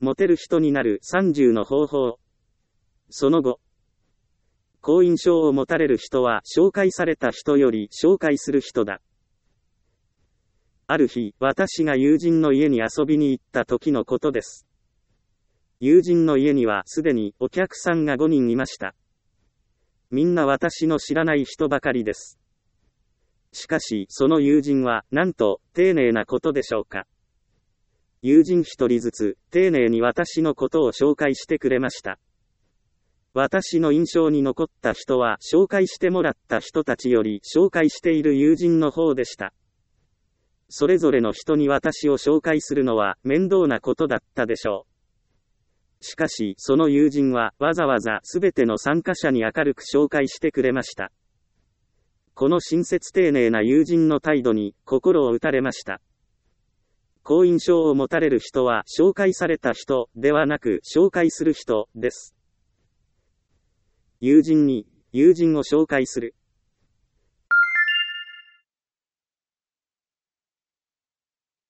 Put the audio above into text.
モテる人になる30の方法。その後、好印象を持たれる人は紹介された人より紹介する人だ。ある日、私が友人の家に遊びに行った時のことです。友人の家にはすでにお客さんが5人いました。みんな私の知らない人ばかりです。しかし、その友人は、なんと、丁寧なことでしょうか。友人一人ずつ、丁寧に私のことを紹介してくれました。私の印象に残った人は、紹介してもらった人たちより、紹介している友人の方でした。それぞれの人に私を紹介するのは、面倒なことだったでしょう。しかし、その友人は、わざわざすべての参加者に明るく紹介してくれました。この親切丁寧な友人の態度に、心を打たれました。好印象を持たれる人は、紹介された人、ではなく、紹介する人、です。友人に、友人を紹介する。